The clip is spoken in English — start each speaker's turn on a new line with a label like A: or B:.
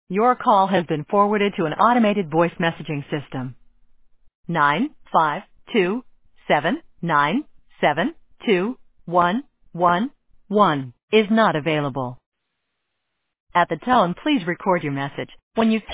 A: Your call has been forwarded to an automated voice messaging system. 952-797-2111 is not available. At the tone, please record your message. When you